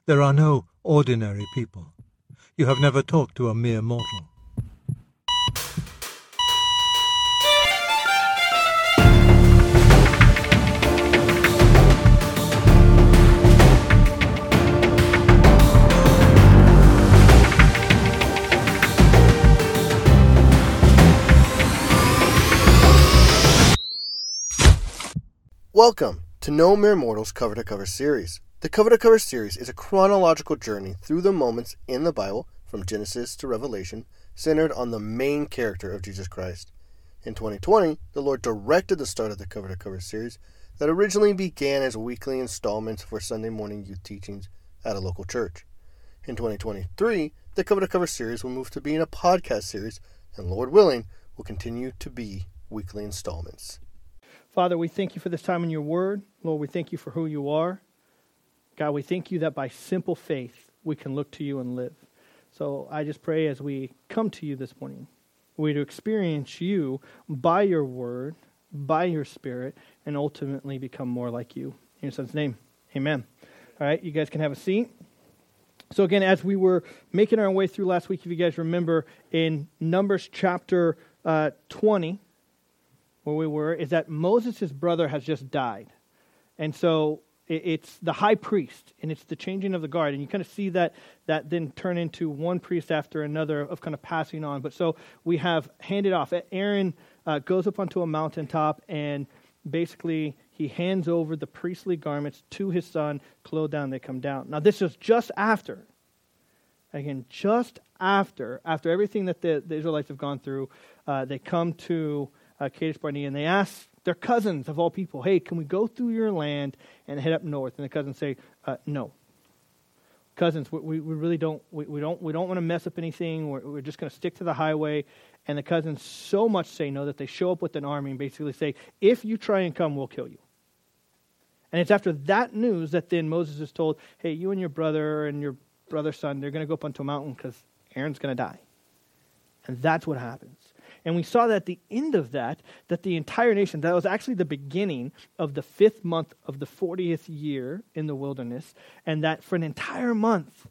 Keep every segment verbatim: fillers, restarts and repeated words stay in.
There are no ordinary people. You have never talked to a mere mortal. Welcome to No Mere Mortals Cover to Cover series. The Cover to Cover series is a chronological journey through the moments in the Bible, from Genesis to Revelation, centered on the main character of Jesus Christ. In twenty twenty, the Lord directed the start of the Cover to Cover series that originally began as weekly installments for Sunday morning youth teachings at a local church. In twenty twenty-three, the Cover to Cover series will move to being a podcast series, and Lord willing, will continue to be weekly installments. Father, we thank you for this time in your word. Lord, we thank you for who you are. God, we thank you that by simple faith, we can look to you and live. So I just pray as we come to you this morning, we to experience you by your word, by your spirit, and ultimately become more like you. In your son's name, amen. All right, you guys can have a seat. So again, as we were making our way through last week, if you guys remember, in Numbers chapter uh, twenty, where we were, is that Moses' brother has just died. And so it, it's the high priest, and it's the changing of the guard. And you kind of see that that then turn into one priest after another of kind of passing on. But so we have handed off. Aaron uh, goes up onto a mountaintop, and basically he hands over the priestly garments to his son, clothed down, they come down. Now this is just after, again, just after, after everything that the, the Israelites have gone through, uh, they come to Uh, Kadesh Barnea, and they ask their cousins of all people, hey, can we go through your land and head up north? And the cousins say, uh, no. Cousins, we, we really don't we, we don't we don't want to mess up anything. We're, we're just going to stick to the highway. And the cousins so much say no that they show up with an army and basically say, if you try and come, we'll kill you. And it's after that news that then Moses is told, hey, you and your brother and your brother's son, they're going to go up onto a mountain because Aaron's going to die. And that's what happens. And we saw that at the end of that, that the entire nation, that was actually the beginning of the fifth month of the fortieth year in the wilderness, and that for an entire month,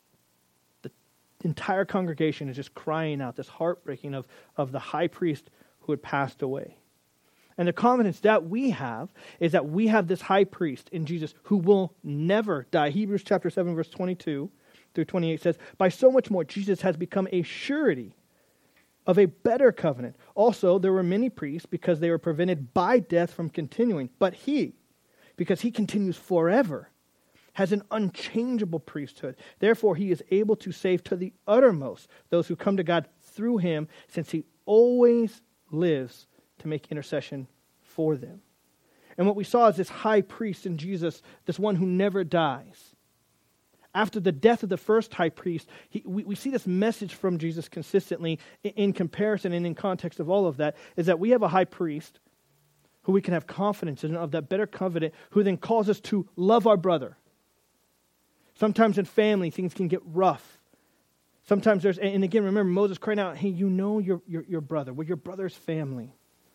the entire congregation is just crying out, this heartbreaking of, of the high priest who had passed away. And the confidence that we have is that we have this high priest in Jesus who will never die. Hebrews chapter seven, verse twenty-two through twenty-eight says, by so much more, Jesus has become a surety of a better covenant. Also, there were many priests because they were prevented by death from continuing. But he, because he continues forever, has an unchangeable priesthood. Therefore, he is able to save to the uttermost those who come to God through him, since he always lives to make intercession for them. And what we saw is this high priest in Jesus, this one who never dies. After the death of the first high priest, he, we, we see this message from Jesus consistently in, in comparison and in context of all of that, is that we have a high priest who we can have confidence in, of that better covenant, who then calls us to love our brother. Sometimes in family, things can get rough. Sometimes there's, and again, remember Moses crying out, hey, you know your, your, your brother, we're your brother's family.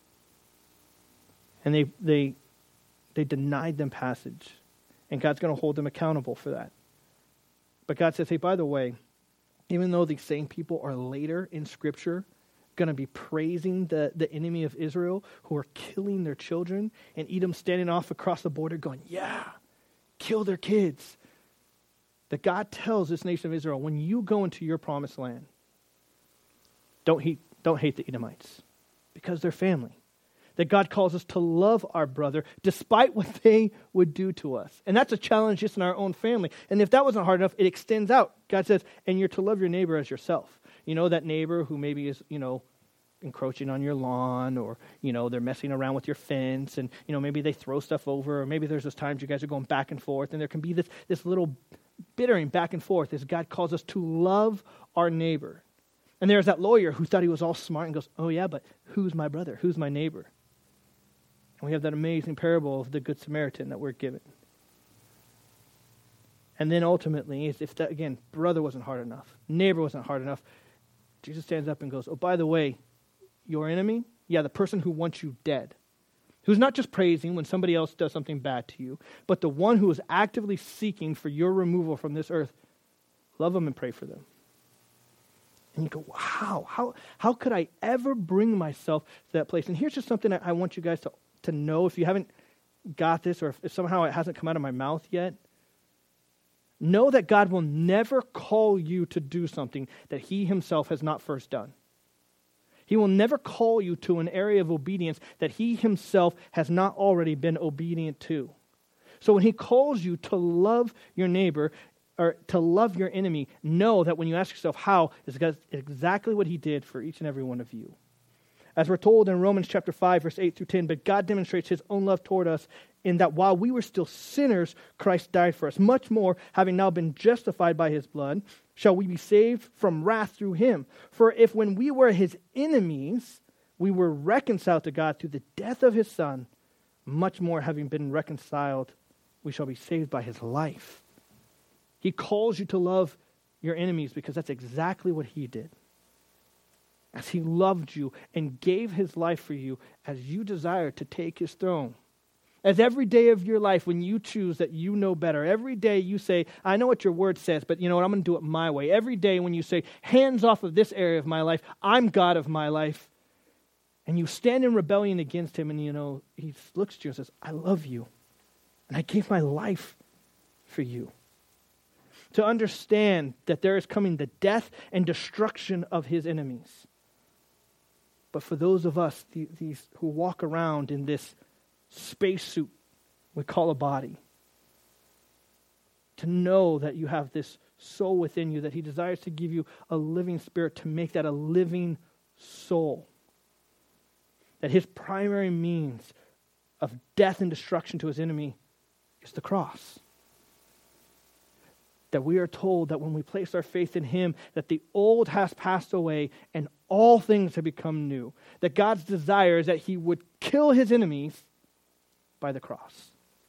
And they, they, they denied them passage. And God's going to hold them accountable for that. But God says, hey, by the way, even though these same people are later in Scripture going to be praising the, the enemy of Israel who are killing their children, and Edom standing off across the border going, yeah, kill their kids. That God tells this nation of Israel, when you go into your promised land, don't hate, don't hate the Edomites because they're family. That God calls us to love our brother despite what they would do to us. And that's a challenge just in our own family. And if that wasn't hard enough, it extends out. God says, and you're to love your neighbor as yourself. You know, that neighbor who maybe is, you know, encroaching on your lawn, or, you know, they're messing around with your fence, and, you know, maybe they throw stuff over, or maybe there's those times you guys are going back and forth, and there can be this, this little bittering back and forth as God calls us to love our neighbor. And there's that lawyer who thought he was all smart and goes, oh yeah, but who's my brother? Who's my neighbor? And we have that amazing parable of the Good Samaritan that we're given. And then ultimately, if that, again, brother wasn't hard enough, neighbor wasn't hard enough, Jesus stands up and goes, oh, by the way, your enemy, yeah, the person who wants you dead, who's not just praising when somebody else does something bad to you, but the one who is actively seeking for your removal from this earth, love them and pray for them. And you go, wow, how, how could I ever bring myself to that place? And here's just something that I want you guys to, to know if you haven't got this or if, if somehow it hasn't come out of my mouth yet. Know that God will never call you to do something that he himself has not first done. He will never call you to an area of obedience that he himself has not already been obedient to. So when he calls you to love your neighbor or to love your enemy, know that when you ask yourself how, it's exactly what he did for each and every one of you. As we're told in Romans chapter five, verse eight through ten, but God demonstrates his own love toward us in that while we were still sinners, Christ died for us. Much more, having now been justified by his blood, shall we be saved from wrath through him. For if when we were his enemies, we were reconciled to God through the death of his Son, much more having been reconciled, we shall be saved by his life. He calls you to love your enemies because that's exactly what he did. As he loved you and gave his life for you as you desire to take his throne. As every day of your life, when you choose that you know better, every day you say, I know what your word says, but you know what, I'm going to do it my way. Every day when you say, hands off of this area of my life, I'm God of my life. And you stand in rebellion against him and you know, he looks to you and says, I love you. And I gave my life for you. To understand that there is coming the death and destruction of his enemies. But for those of us, the, these who walk around in this spacesuit we call a body, to know that you have this soul within you, that he desires to give you a living spirit, to make that a living soul. That his primary means of death and destruction to his enemy is the cross. That we are told that when we place our faith in him, that the old has passed away and all things have become new. That God's desire is that he would kill his enemies by the cross.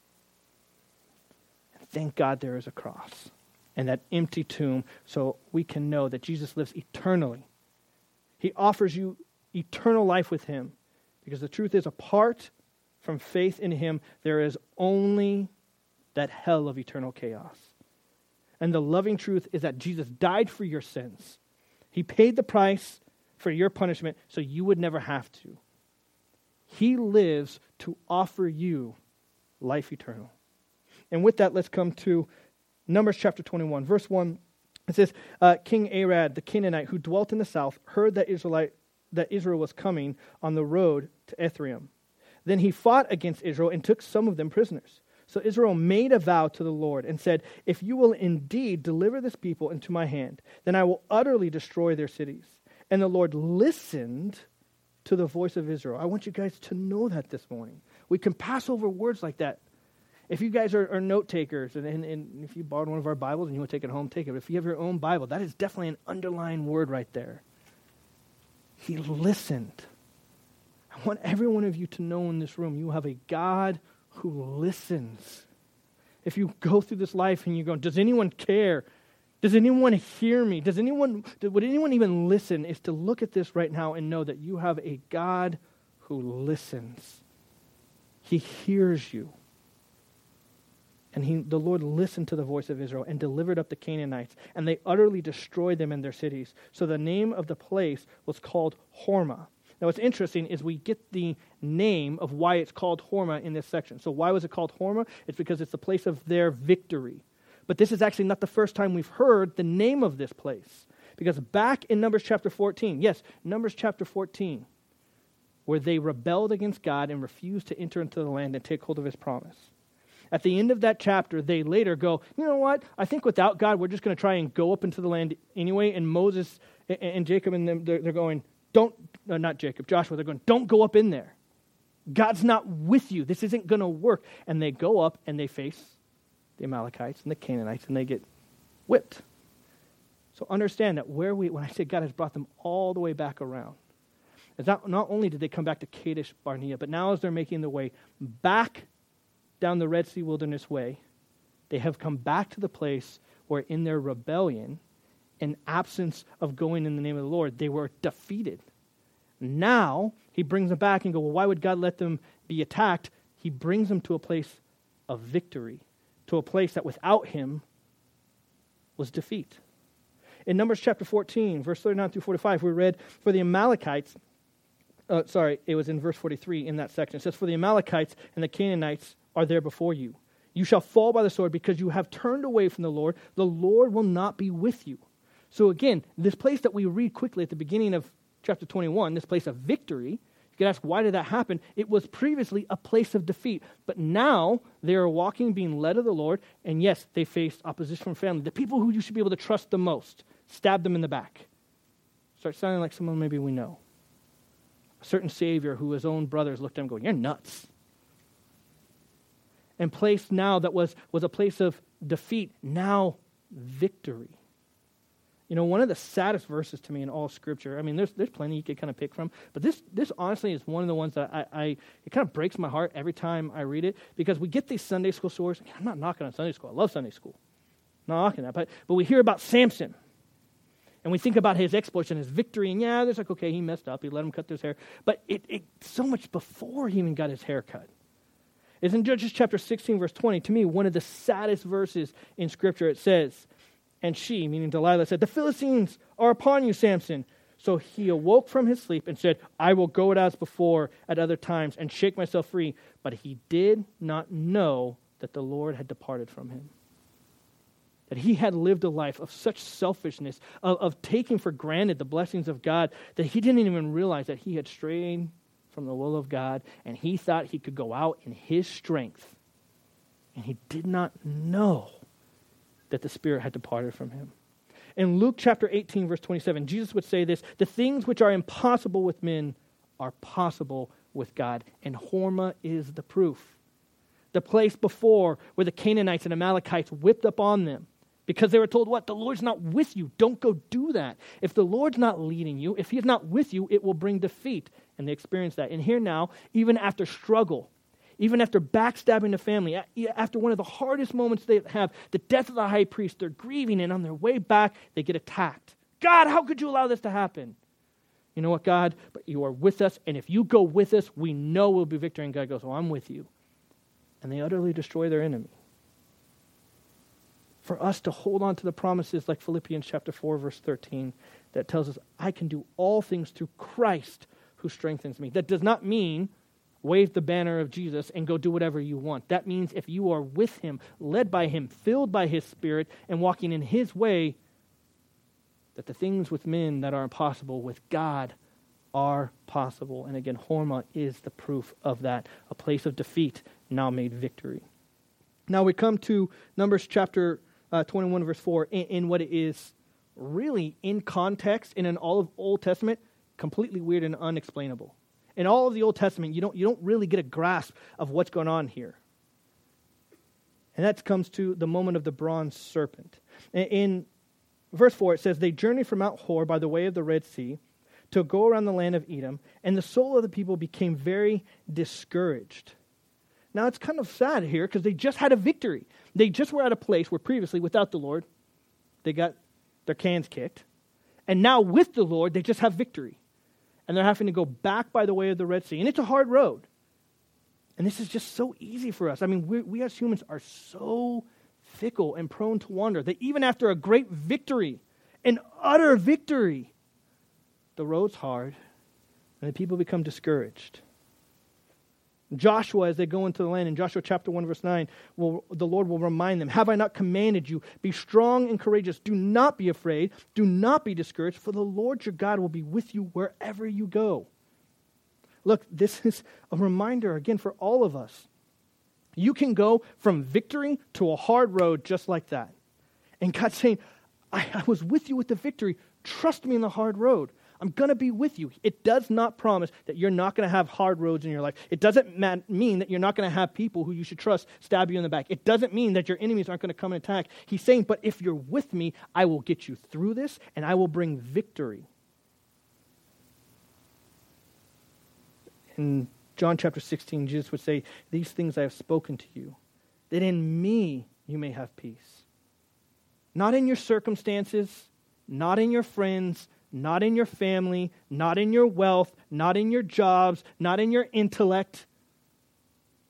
And thank God there is a cross and that empty tomb so we can know that Jesus lives eternally. He offers you eternal life with him because the truth is, apart from faith in him, there is only that hell of eternal chaos. And the loving truth is that Jesus died for your sins. He paid the price for your punishment so you would never have to. He lives to offer you life eternal. And with that, let's come to Numbers chapter twenty-one. Verse one, it says, uh, King Arad, the Canaanite, who dwelt in the south, heard that Israelite, that Israel was coming on the road to Ephraim. Then he fought against Israel and took some of them prisoners. So Israel made a vow to the Lord and said, if you will indeed deliver this people into my hand, then I will utterly destroy their cities. And the Lord listened to the voice of Israel. I want you guys to know that this morning. We can pass over words like that. If you guys are, are note takers, and, and, and if you borrowed one of our Bibles and you want to take it home, take it. But if you have your own Bible, that is definitely an underlined word right there. He listened. I want every one of you to know in this room, you have a God who listens. If you go through this life and you go, does anyone care? Does anyone hear me? Does anyone, would anyone even listen? Is to look at this right now and know that you have a God who listens. He hears you. And he, the Lord listened to the voice of Israel and delivered up the Canaanites, and they utterly destroyed them in their cities. So the name of the place was called Hormah. Now what's interesting is we get the name of why it's called Hormah in this section. So why was it called Hormah? It's because it's the place of their victory. But this is actually not the first time we've heard the name of this place. Because back in Numbers chapter fourteen, yes, Numbers chapter fourteen, where they rebelled against God and refused to enter into the land and take hold of his promise. At the end of that chapter, they later go, you know what? I think without God, we're just going to try and go up into the land anyway. And Moses and Jacob and them, they're, they're going, don't, no, not Jacob, Joshua, they're going, don't go up in there. God's not with you. This isn't going to work. And they go up and they face the Amalekites and the Canaanites and they get whipped. So understand that where we, when I say God has brought them all the way back around, it's not, not only did they come back to Kadesh Barnea, but now as they're making their way back down the Red Sea Wilderness way, they have come back to the place where in their rebellion and absence of going in the name of the Lord, they were defeated. Now, he brings them back and go, well, why would God let them be attacked, he brings them to a place of victory, to a place that without him was defeat. In Numbers chapter fourteen, verse thirty-nine through forty-five, we read, for the Amalekites, uh, sorry, it was in verse forty-three in that section. It says, for the Amalekites and the Canaanites are there before you. You shall fall by the sword because you have turned away from the Lord. The Lord will not be with you. So again, this place that we read quickly at the beginning of chapter twenty-one, this place of victory, you could ask, why did that happen? It was previously a place of defeat. But now they are walking, being led of the Lord, and yes, they faced opposition from family. The people who you should be able to trust the most, stabbed them in the back. Starts sounding like someone maybe we know. A certain Savior who his own brothers looked at him going, you're nuts. And place now that was, was a place of defeat, now victory. You know, one of the saddest verses to me in all Scripture, I mean, there's there's plenty you could kind of pick from, but this this honestly is one of the ones that I, I it kind of breaks my heart every time I read it, because we get these Sunday school stories. I'm not knocking on Sunday school. I love Sunday school. I'm not knocking that, but, but we hear about Samson, and we think about his exploits and his victory, and yeah, there's like, okay, he messed up. He let him cut his hair. But it, it so much before he even got his hair cut. It's in Judges chapter sixteen, verse twenty. To me, one of the saddest verses in Scripture. It says, and she, meaning Delilah, said, the Philistines are upon you, Samson. So he awoke from his sleep and said, I will go it as before at other times and shake myself free. But he did not know that the Lord had departed from him. That he had lived a life of such selfishness, of, of taking for granted the blessings of God, that he didn't even realize that he had strayed from the will of God, and he thought he could go out in his strength. And he did not know that the Spirit had departed from him. In Luke chapter eighteen, verse twenty-seven, Jesus would say this, the things which are impossible with men are possible with God. And Hormah is the proof. The place before where the Canaanites and Amalekites whipped up on them because they were told, what? The Lord's not with you. Don't go do that. If the Lord's not leading you, if he's not with you, it will bring defeat. And they experienced that. And here now, even after struggle, even after backstabbing the family, after one of the hardest moments they have, the death of the high priest, they're grieving, and on their way back, they get attacked. God, how could you allow this to happen? You know what, God? But you are with us, and if you go with us, we know we'll be victory. And God goes, well, I'm with you. And they utterly destroy their enemy. For us to hold on to the promises like Philippians chapter four, verse thirteen, that tells us, I can do all things through Christ who strengthens me. That does not mean wave the banner of Jesus and go do whatever you want. That means if you are with him, led by him, filled by his Spirit, and walking in his way, that the things with men that are impossible with God are possible. And again, Hormah is the proof of that. A place of defeat now made victory. Now we come to Numbers chapter uh, twenty-one, verse four, in, in what it is really in context, in an all of Old Testament, completely weird and unexplainable. In all of the Old Testament, you don't, you don't really get a grasp of what's going on here. And that comes to the moment of the bronze serpent. In, in verse four, it says, they journeyed from Mount Hor by the way of the Red Sea to go around the land of Edom, and the soul of the people became very discouraged. Now, it's kind of sad here because they just had a victory. They just were at a place where previously, without the Lord, they got their cans kicked. And now with the Lord, they just have victory. And they're having to go back by the way of the Red Sea. And it's a hard road. And this is just so easy for us. I mean, we, we as humans are so fickle and prone to wander that even after a great victory, an utter victory, the road's hard and the people become discouraged. Joshua, as they go into the land, in Joshua chapter one, verse nine, will, the Lord will remind them, have I not commanded you? Be strong and courageous. Do not be afraid. Do not be discouraged, for the Lord your God will be with you wherever you go. Look, this is a reminder, again, for all of us. You can go from victory to a hard road just like that. And God's saying, I, I was with you with the victory. Trust me in the hard road. I'm going to be with you. It does not promise that you're not going to have hard roads in your life. It doesn't ma- mean that you're not going to have people who you should trust stab you in the back. It doesn't mean that your enemies aren't going to come and attack. He's saying, but if you're with me, I will get you through this and I will bring victory. In John chapter sixteen, Jesus would say, these things I have spoken to you, that in me you may have peace. Not in your circumstances, not in your friends, not in your family, not in your wealth, not in your jobs, not in your intellect,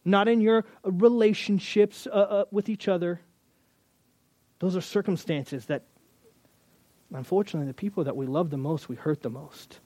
not in your relationships uh, uh, with each other. Those are circumstances that, unfortunately, the people that we love the most, we hurt the most.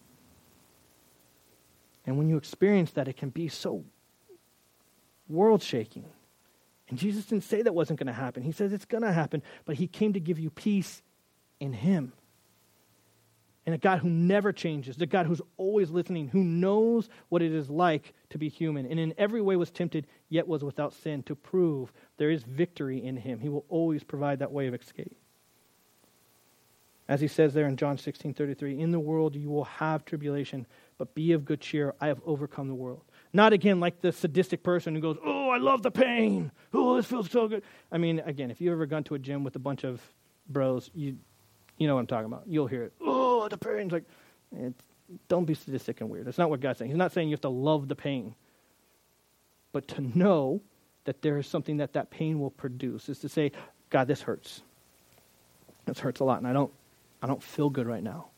And when you experience that, it can be so world-shaking. And Jesus didn't say that wasn't going to happen. He says it's going to happen, but he came to give you peace in him. And a God who never changes, the God who's always listening, who knows what it is like to be human, and in every way was tempted, yet was without sin, to prove there is victory in him. He will always provide that way of escape. As he says there in John sixteen thirty-three, in the world you will have tribulation, but be of good cheer, I have overcome the world. Not again like the sadistic person who goes, oh, I love the pain. Oh, this feels so good. I mean, again, if you've ever gone to a gym with a bunch of bros, you you know what I'm talking about. You'll hear it. Oh, the pain's like, it, don't be sadistic and weird. That's not what God's saying. He's not saying you have to love the pain. But to know that there is something that that pain will produce is to say, God, this hurts. This hurts a lot, and I don't, I don't feel good right now.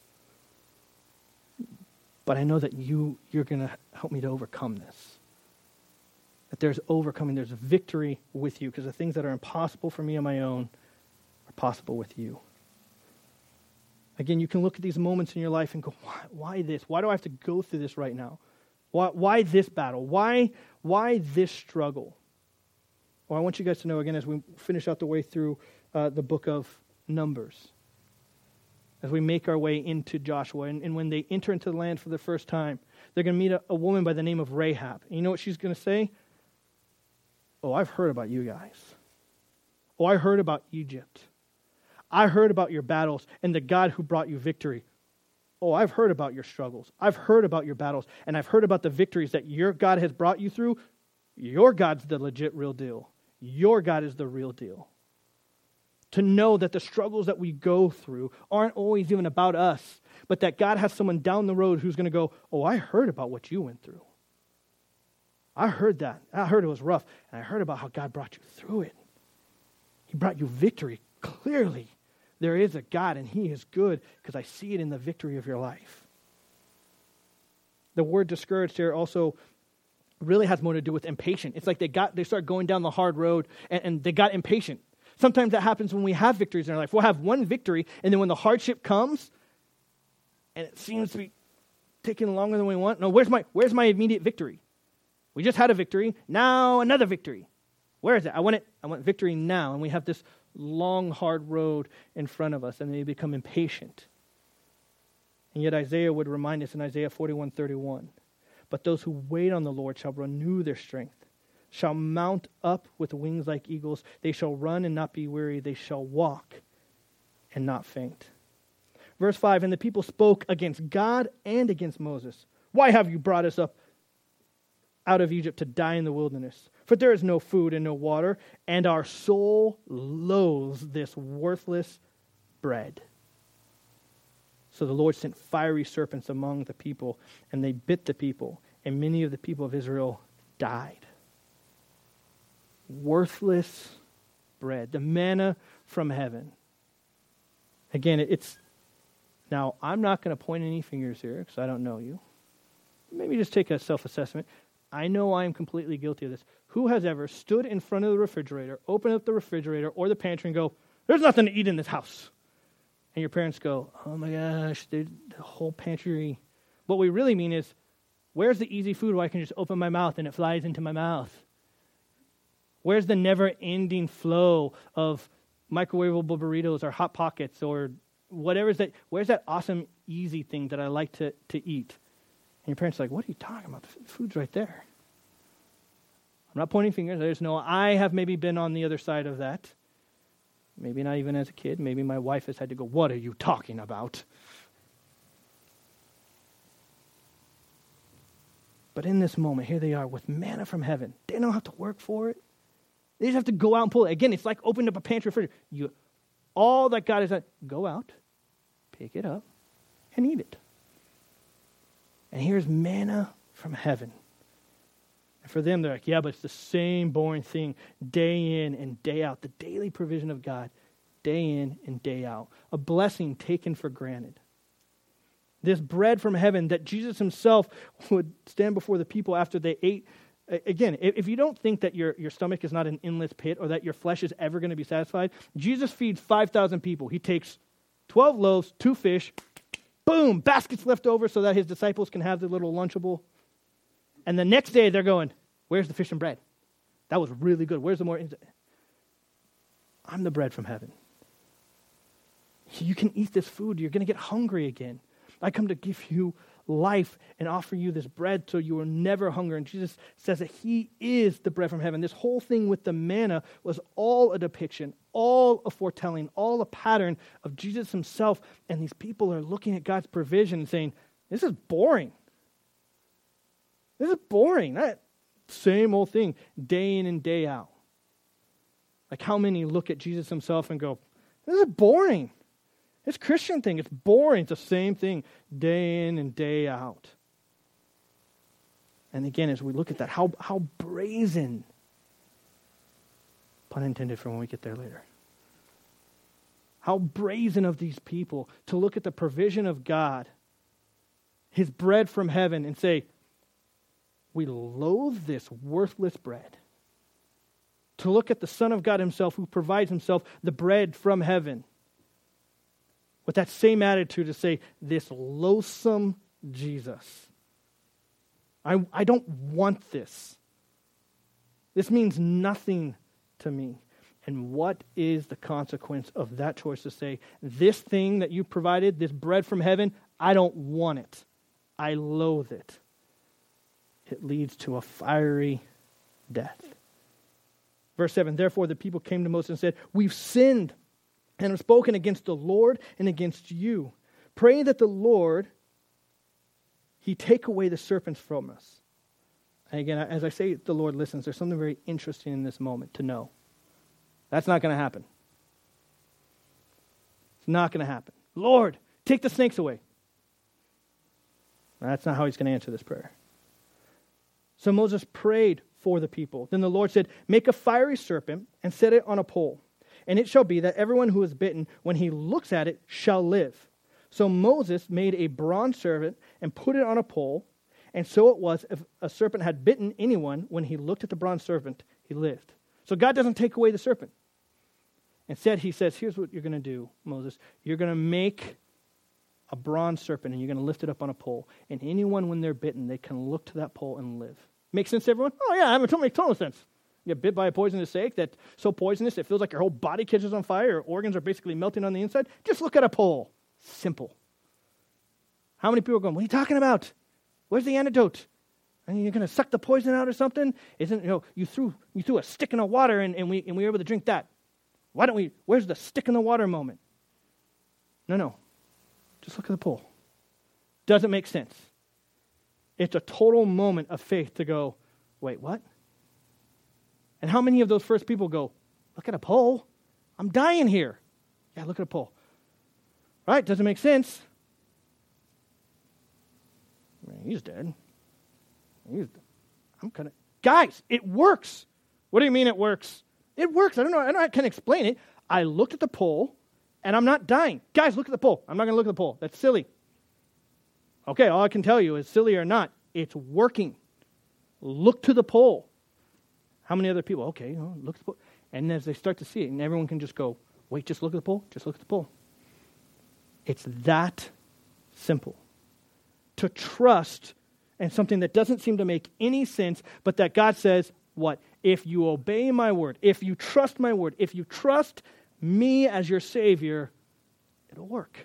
But I know that you, you're going to help me to overcome this. That there's overcoming, there's victory with you, because the things that are impossible for me on my own are possible with you. Again, you can look at these moments in your life and go, why, why this? Why do I have to go through this right now? Why, why this battle? Why, why this struggle? Well, I want you guys to know, again, as we finish out the way through uh, the book of Numbers, as we make our way into Joshua, and, and when they enter into the land for the first time, they're going to meet a, a woman by the name of Rahab. And you know what she's going to say? Oh, I've heard about you guys. Oh, I heard about Egypt. I heard about your battles and the God who brought you victory. Oh, I've heard about your struggles. I've heard about your battles, and I've heard about the victories that your God has brought you through. Your God's the legit real deal. Your God is the real deal. To know that the struggles that we go through aren't always even about us, but that God has someone down the road who's going to go, oh, I heard about what you went through. I heard that. I heard it was rough, and I heard about how God brought you through it. He brought you victory. Clearly, there is a God, and he is good, because I see it in the victory of your life. The word discouraged here also really has more to do with impatient. It's like they got they started going down the hard road, and, and they got impatient. Sometimes that happens when we have victories in our life. We'll have one victory, and then when the hardship comes, and it seems to be taking longer than we want, no, where's my where's my immediate victory? We just had a victory, now another victory. Where is it? I want it. I want victory now, and we have this long, hard road in front of us, and they become impatient. And yet Isaiah would remind us in Isaiah forty-one thirty-one, but those who wait on the Lord shall renew their strength, shall mount up with wings like eagles. They shall run and not be weary. They shall walk and not faint. Verse five, and the people spoke against God and against Moses. Why have you brought us up out of Egypt to die in the wilderness? For there is no food and no water, and our soul loathes this worthless bread. So the Lord sent fiery serpents among the people, and they bit the people, and many of the people of Israel died. Worthless bread, the manna from heaven. Again, it's, now I'm not going to point any fingers here because I don't know you. Maybe just take a self-assessment. I know I am completely guilty of this. Who has ever stood in front of the refrigerator, opened up the refrigerator or the pantry and go, there's nothing to eat in this house? And your parents go, oh my gosh, the whole pantry. What we really mean is, where's the easy food where I can just open my mouth and it flies into my mouth? Where's the never-ending flow of microwavable burritos or Hot Pockets or whatever's that? Where's that awesome, easy thing that I like to, to eat? And your parents are like, what are you talking about? The food's right there. I'm not pointing fingers. I just know I have maybe been on the other side of that. Maybe not even as a kid. Maybe my wife has had to go, what are you talking about? But in this moment, here they are with manna from heaven. They don't have to work for it. They just have to go out and pull it. Again, it's like opening up a pantry refrigerator. You, all that God has done, go out, pick it up, and eat it. And here's manna from heaven. And for them, they're like, yeah, but it's the same boring thing day in and day out. The daily provision of God, day in and day out. A blessing taken for granted. This bread from heaven that Jesus himself would stand before the people after they ate Again, if you don't think that your, your stomach is not an endless pit or that your flesh is ever going to be satisfied, Jesus feeds five thousand people. He takes twelve loaves, two fish, boom, baskets left over so that his disciples can have their little Lunchable. And the next day they're going, where's the fish and bread? That was really good. Where's the more? I'm the bread from heaven. You can eat this food. You're going to get hungry again. I come to give you life and offer you this bread so you will never hunger. And Jesus says that he is the bread from heaven. This whole thing with the manna was all a depiction, all a foretelling, all a pattern of Jesus himself. And these people are looking at God's provision and saying, this is boring. This is boring. That same old thing, day in and day out. Like how many look at Jesus himself and go, this is boring. This Christian thing, it's boring. It's the same thing day in and day out. And again, as we look at that, how, how brazen, pun intended for when we get there later, how brazen of these people to look at the provision of God, his bread from heaven, and say, we loathe this worthless bread. To look at the Son of God himself who provides himself the bread from heaven, with that same attitude to say, this loathsome Jesus. I, I don't want this. This means nothing to me. And what is the consequence of that choice to say, this thing that you provided, this bread from heaven, I don't want it. I loathe it. It leads to a fiery death. Verse seven, therefore the people came to Moses and said, we've sinned and have spoken against the Lord and against you. Pray that the Lord, he take away the serpents from us. And again, as I say the Lord listens, there's something very interesting in this moment to know. That's not going to happen. It's not going to happen. Lord, take the snakes away. That's not how he's going to answer this prayer. So Moses prayed for the people. Then the Lord said, make a fiery serpent and set it on a pole. And it shall be that everyone who is bitten, when he looks at it, shall live. So Moses made a bronze serpent and put it on a pole. And so it was, if a serpent had bitten anyone, when he looked at the bronze serpent, he lived. So God doesn't take away the serpent. Instead, he says, here's what you're going to do, Moses. You're going to make a bronze serpent, and you're going to lift it up on a pole. And anyone, when they're bitten, they can look to that pole and live. Make sense to everyone? Oh, yeah, it makes total sense. You get bit by a poisonous snake that's so poisonous it feels like your whole body catches on fire, your organs are basically melting on the inside. Just look at a pole. Simple. How many people are going, what are you talking about? Where's the antidote? And you're going to suck the poison out or something? Isn't, you know, you threw you threw a stick in the water and, and we and we were able to drink that. Why don't we, where's the stick in the water moment? No, no. Just look at the pole. Doesn't make sense. It's a total moment of faith to go, wait, what? And how many of those first people go, look at a pole? I'm dying here. Yeah, look at a pole. Right? Doesn't make sense. I mean, he's dead. He's, I'm kind of, guys, it works. What do you mean it works? It works. I don't know. I don't know how I can explain it. I looked at the pole, and I'm not dying. Guys, look at the pole. I'm not going to look at the pole. That's silly. Okay, all I can tell you is silly or not, it's working. Look to the pole. How many other people? Okay, oh, look at the pole. And as they start to see it, and everyone can just go, wait, just look at the pole. Just look at the pole. It's that simple. To trust in something that doesn't seem to make any sense, but that God says, what? If you obey my word, if you trust my word, if you trust me as your Savior, it'll work.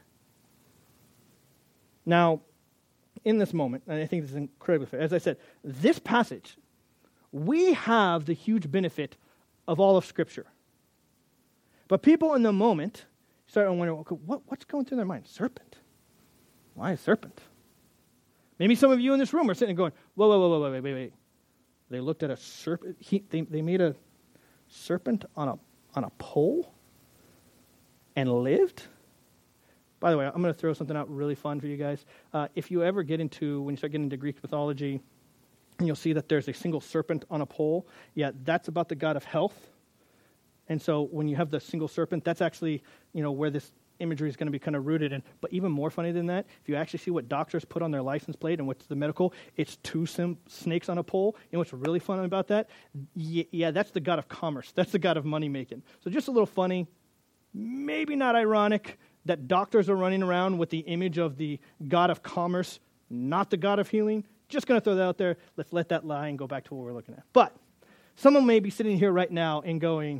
Now, in this moment, and I think this is incredibly fair, as I said, this passage, we have the huge benefit of all of Scripture. But people in the moment start to wonder, okay, what, what's going through their mind? Serpent. Why a serpent? Maybe some of you in this room are sitting and going, whoa, whoa, whoa, whoa, wait, wait, wait. They looked at a serpent. He, they, they made a serpent on a on a pole and lived? By the way, I'm going to throw something out really fun for you guys. Uh, if you ever get into, when you start getting into Greek mythology, and you'll see that there's a single serpent on a pole, yeah, that's about the god of health. And so when you have the single serpent, that's actually, you know, where this imagery is going to be kind of rooted in. But even more funny than that, if you actually see what doctors put on their license plate and what's the medical, it's two sim- snakes on a pole. And what's really fun about that? Yeah, yeah, that's the god of commerce. That's the god of money making. So just a little funny, maybe not ironic, that doctors are running around with the image of the god of commerce, not the god of healing. Just going to throw that out there. Let's let that lie and go back to what we're looking at. But someone may be sitting here right now and going,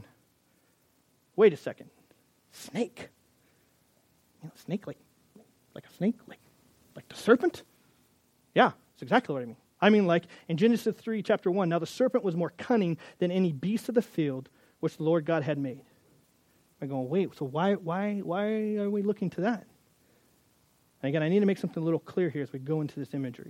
wait a second, snake? You know, snake like, like a snake? Like, like the serpent? Yeah, that's exactly what I mean. I mean like in Genesis three, chapter one, now the serpent was more cunning than any beast of the field which the Lord God had made. I'm going, wait, so why, why, why are we looking to that? And again, I need to make something a little clear here as we go into this imagery.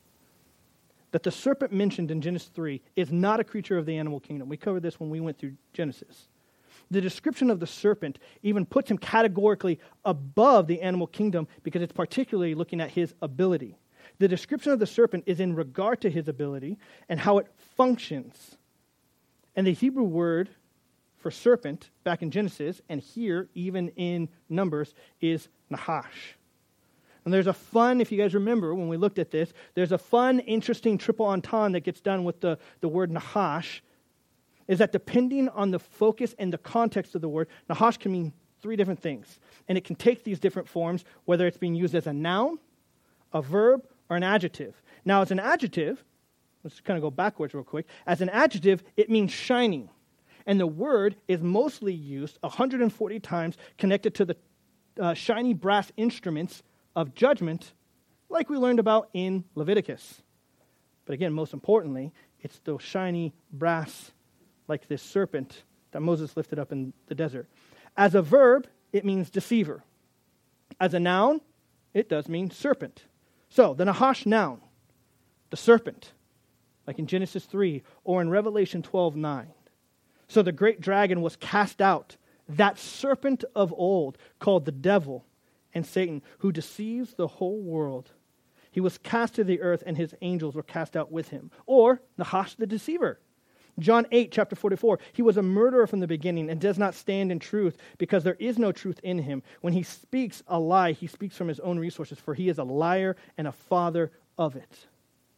That the serpent mentioned in Genesis three is not a creature of the animal kingdom. We covered this when we went through Genesis. The description of the serpent even puts him categorically above the animal kingdom because it's particularly looking at his ability. The description of the serpent is in regard to his ability and how it functions. And the Hebrew word for serpent back in Genesis and here even in Numbers is nahash. And there's a fun, if you guys remember when we looked at this, there's a fun, interesting triple entendre that gets done with the, the word nahash, is that depending on the focus and the context of the word, nahash can mean three different things. And it can take these different forms, whether it's being used as a noun, a verb, or an adjective. Now, as an adjective, let's kind of go backwards real quick. As an adjective, it means shining. And the word is mostly used one hundred forty times connected to the uh, shiny brass instruments of judgment, like we learned about in Leviticus. But again, most importantly, it's those shiny brass, like this serpent that Moses lifted up in the desert. As a verb, it means deceiver. As a noun, it does mean serpent. So, the Nahash noun, the serpent, like in Genesis three or in Revelation twelve nine. So the great dragon was cast out, that serpent of old called the devil and Satan, who deceives the whole world. He was cast to the earth, and his angels were cast out with him. Or Nahash the deceiver. John eight, chapter forty-four, he was a murderer from the beginning and does not stand in truth because there is no truth in him. When he speaks a lie, he speaks from his own resources, for he is a liar and a father of it.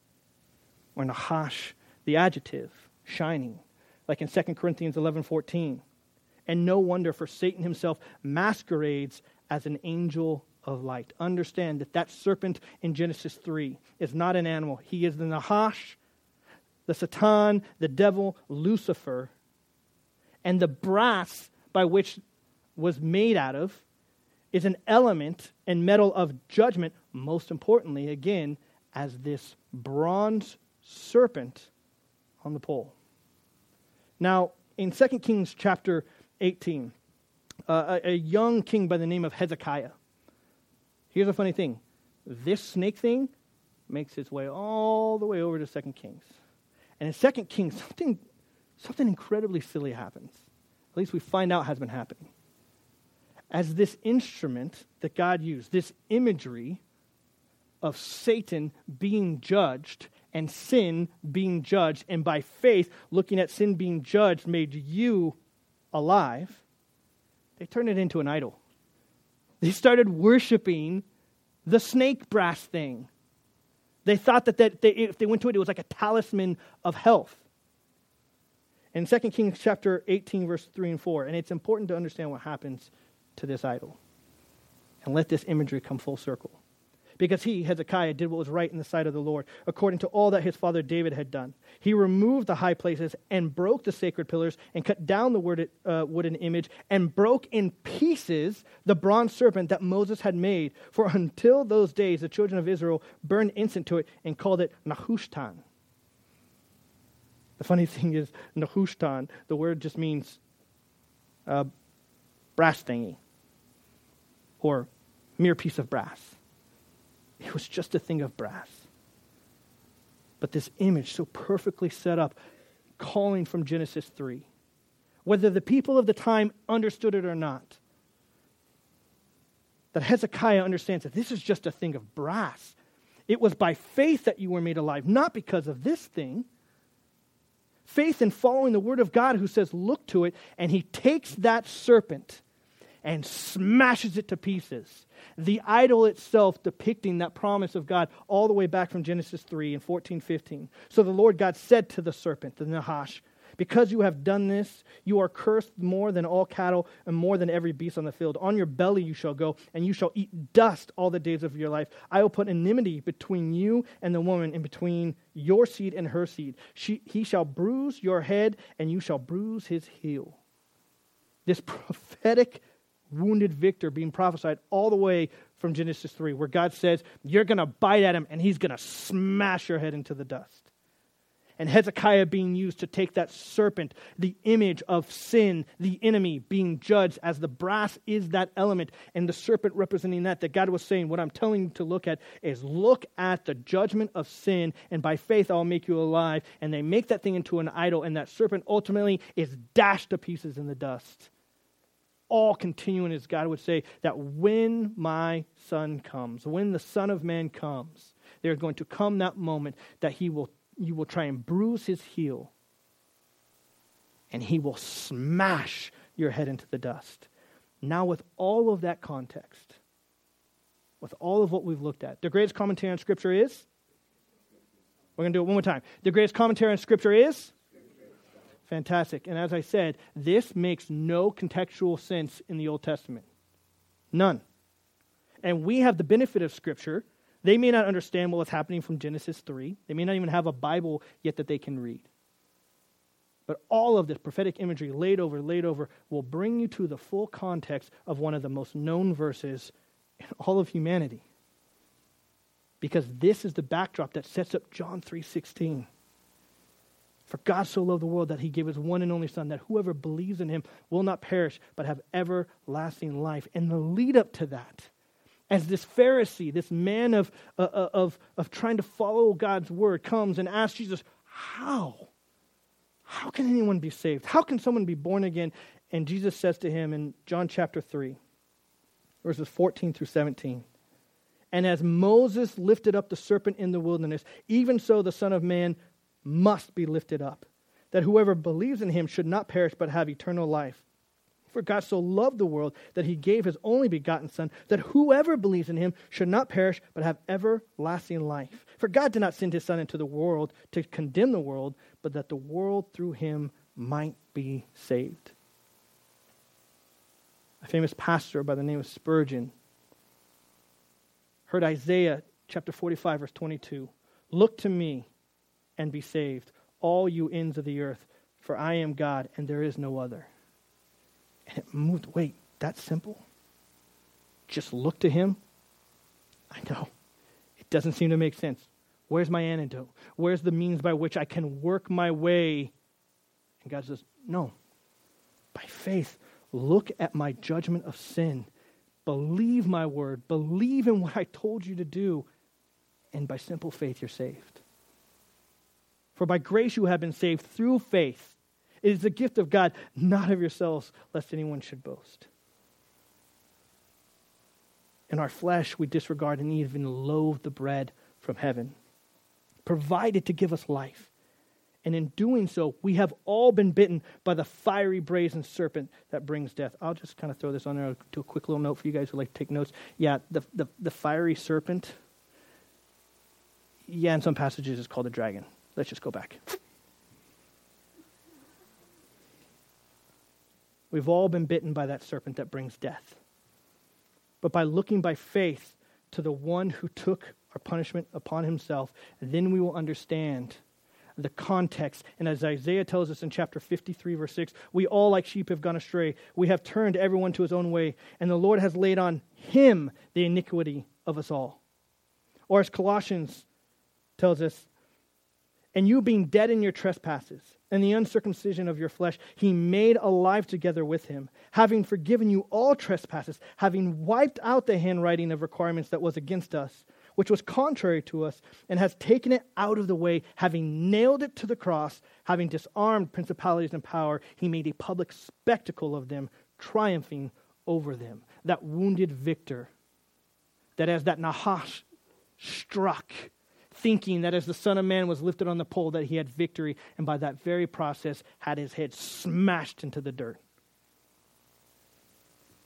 Or Nahash, the adjective, shining, like in Second Corinthians eleven fourteen. And no wonder, for Satan himself masquerades as an angel of light. Understand that that serpent in Genesis three is not an animal. He is the Nahash, the Satan, the devil, Lucifer, and the brass by which was made out of is an element and metal of judgment, most importantly, again, as this bronze serpent on the pole. Now, in Second Kings chapter eighteen, uh, a, a young king by the name of Hezekiah. Here's a funny thing. This snake thing makes its way all the way over to Second Kings. And in Second Kings, something, something incredibly silly happens. At least we find out has been happening. As this instrument that God used, this imagery of Satan being judged and sin being judged, and by faith, looking at sin being judged made you alive, they turned it into an idol. They started worshiping the snake brass thing. They thought that, that they, if they went to it, it was like a talisman of health. In Second Kings chapter eighteen, verse three and four, and it's important to understand what happens to this idol. And let this imagery come full circle. Because he, Hezekiah, did what was right in the sight of the Lord, according to all that his father David had done. He removed the high places and broke the sacred pillars and cut down the word, uh, wooden image and broke in pieces the bronze serpent that Moses had made. For until those days, the children of Israel burned incense to it and called it Nehushtan. The funny thing is, Nehushtan, the word just means uh, brass thingy or mere piece of brass. It was just a thing of brass. But this image so perfectly set up, calling from Genesis three, whether the people of the time understood it or not, that Hezekiah understands that this is just a thing of brass. It was by faith that you were made alive, not because of this thing. Faith in following the word of God who says, look to it, and he takes that serpent and smashes it to pieces. The idol itself depicting that promise of God all the way back from Genesis three and fourteen, fifteen. So the Lord God said to the serpent, the Nahash, because you have done this, you are cursed more than all cattle and more than every beast on the field. On your belly you shall go, and you shall eat dust all the days of your life. I will put enmity between you and the woman, and between your seed and her seed. She, he shall bruise your head, and you shall bruise his heel. This prophetic wounded victor being prophesied all the way from Genesis three, where God says, you're going to bite at him, and he's going to smash your head into the dust. And Hezekiah being used to take that serpent, the image of sin, the enemy being judged as the brass is that element, and the serpent representing that, that God was saying, what I'm telling you to look at is look at the judgment of sin, and by faith I'll make you alive. And they make that thing into an idol, and that serpent ultimately is dashed to pieces in the dust. All continuing as God would say that when my son comes, when the Son of Man comes, there's going to come that moment that he will you will try and bruise his heel, and he will smash your head into the dust. Now, with all of that context, with all of what we've looked at, the greatest commentary on Scripture is? We're going to do it one more time. The greatest commentary on Scripture is? Fantastic. And as I said, this makes no contextual sense in the Old Testament. None. And we have the benefit of Scripture. They may not understand what was happening from Genesis three. They may not even have a Bible yet that they can read. But all of this prophetic imagery laid over, laid over, will bring you to the full context of one of the most known verses in all of humanity. Because this is the backdrop that sets up John three sixteen. For God so loved the world that he gave his one and only Son, that whoever believes in him will not perish, but have everlasting life. And the lead up to that, as this Pharisee, this man of, uh, of, of trying to follow God's word, comes and asks Jesus, how? How can anyone be saved? How can someone be born again? And Jesus says to him in John chapter three, verses fourteen through seventeen, and as Moses lifted up the serpent in the wilderness, even so the Son of Man must be lifted up, that whoever believes in him should not perish but have eternal life. For God so loved the world that he gave his only begotten Son, that whoever believes in him should not perish but have everlasting life. For God did not send his Son into the world to condemn the world, but that the world through him might be saved. A famous pastor by the name of Spurgeon heard Isaiah chapter forty-five, verse twenty-two. Look to me and be saved, all you ends of the earth, for I am God and there is no other. And it moved, wait, that's simple? Just look to him? I know. It doesn't seem to make sense. Where's my antidote? Where's the means by which I can work my way? And God says, no. By faith, look at my judgment of sin. Believe my word. Believe in what I told you to do. And by simple faith, you're saved. For by grace you have been saved through faith. It is the gift of God, not of yourselves, lest anyone should boast. In our flesh, we disregard and even loathe the bread from heaven, provided to give us life. And in doing so, we have all been bitten by the fiery brazen serpent that brings death. I'll just kind of throw this on there. I'll do a quick little note for you guys who like to take notes. Yeah, the, the, the fiery serpent, yeah, in some passages it's called a dragon. Let's just go back. We've all been bitten by that serpent that brings death. But by looking by faith to the one who took our punishment upon himself, then we will understand the context. And as Isaiah tells us in chapter fifty-three, verse six, we all like sheep have gone astray. We have turned everyone to his own way, and the Lord has laid on him the iniquity of us all. Or as Colossians tells us, and you being dead in your trespasses and the uncircumcision of your flesh, he made alive together with him, having forgiven you all trespasses, having wiped out the handwriting of requirements that was against us, which was contrary to us, and has taken it out of the way, having nailed it to the cross, having disarmed principalities and power, he made a public spectacle of them, triumphing over them. That wounded victor, that as that Nahash struck, thinking that as the Son of Man was lifted on the pole that he had victory, and by that very process had his head smashed into the dirt.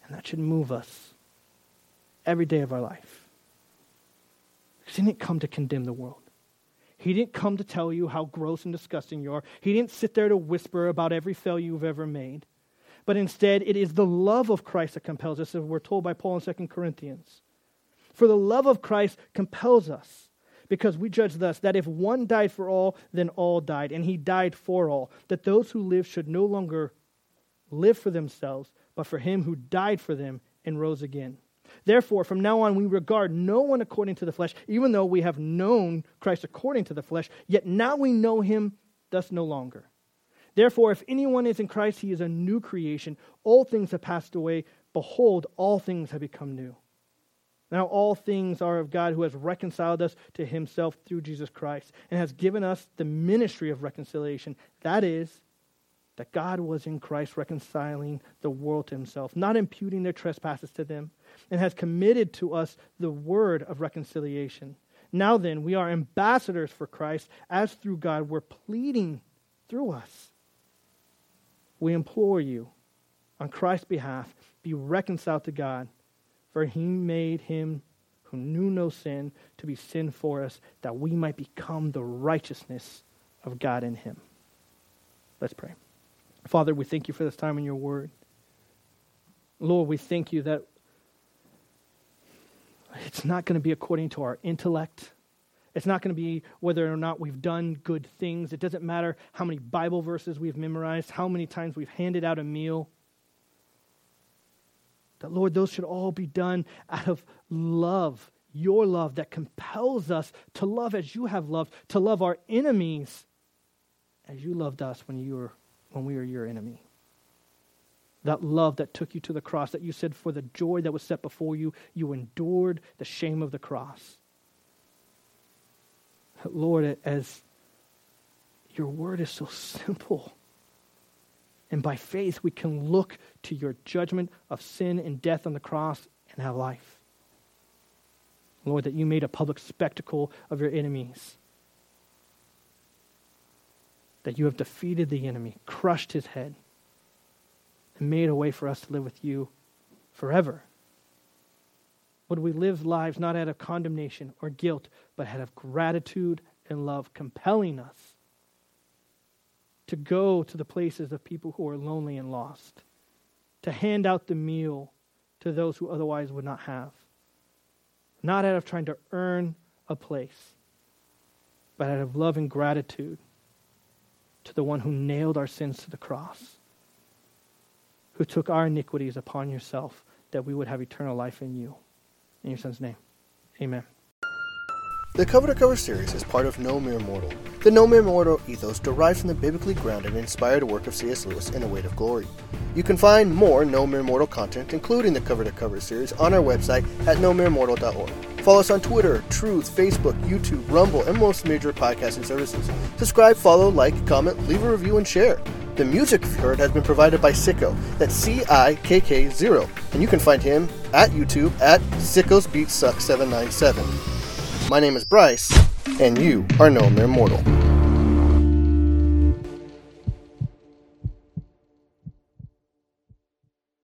And that should move us every day of our life. He didn't come to condemn the world. He didn't come to tell you how gross and disgusting you are. He didn't sit there to whisper about every failure you've ever made. But instead, it is the love of Christ that compels us, as we're told by Paul in Second Corinthians. For the love of Christ compels us, because we judge thus, that if one died for all, then all died, and he died for all, that those who live should no longer live for themselves, but for him who died for them and rose again. Therefore, from now on, we regard no one according to the flesh, even though we have known Christ according to the flesh, yet now we know him thus no longer. Therefore, if anyone is in Christ, he is a new creation. All things have passed away. Behold, all things have become new. Now all things are of God, who has reconciled us to himself through Jesus Christ and has given us the ministry of reconciliation. That is, that God was in Christ reconciling the world to himself, not imputing their trespasses to them, and has committed to us the word of reconciliation. Now then, we are ambassadors for Christ, as through God we're pleading through us. We implore you, on Christ's behalf, be reconciled to God, for he made him who knew no sin to be sin for us, that we might become the righteousness of God in him. Let's pray. Father, we thank you for this time in your word. Lord, we thank you that it's not going to be according to our intellect. It's not going to be whether or not we've done good things. It doesn't matter how many Bible verses we've memorized, how many times we've handed out a meal. That, Lord, those should all be done out of love, your love that compels us to love as you have loved, to love our enemies as you loved us when you were when we were your enemy. That love that took you to the cross, that you said for the joy that was set before you, you endured the shame of the cross. Lord, as your word is so simple, and by faith we can look to your judgment of sin and death on the cross and have life. Lord, that you made a public spectacle of your enemies. That you have defeated the enemy, crushed his head, and made a way for us to live with you forever. Would we live lives not out of condemnation or guilt, but out of gratitude and love, compelling us to go to the places of people who are lonely and lost, to hand out the meal to those who otherwise would not have, not out of trying to earn a place, but out of love and gratitude to the one who nailed our sins to the cross, who took our iniquities upon yourself, that we would have eternal life in you. In your son's name, amen. The Cover to Cover series is part of No Mere Mortal. The No Mere Mortal ethos derives from the biblically grounded and inspired work of C S Lewis in A Weight of Glory. You can find more No Mere Mortal content, including the Cover to Cover series, on our website at no mere mortal dot org. Follow us on Twitter, Truth, Facebook, YouTube, Rumble, and most major podcasting services. Subscribe, follow, like, comment, leave a review, and share. The music you've heard has been provided by Sicko. That's C I K K zero. And you can find him at YouTube at Sicko's Beat Suck seven nine seven. My name is Bryce, and you are No Mere Mortal.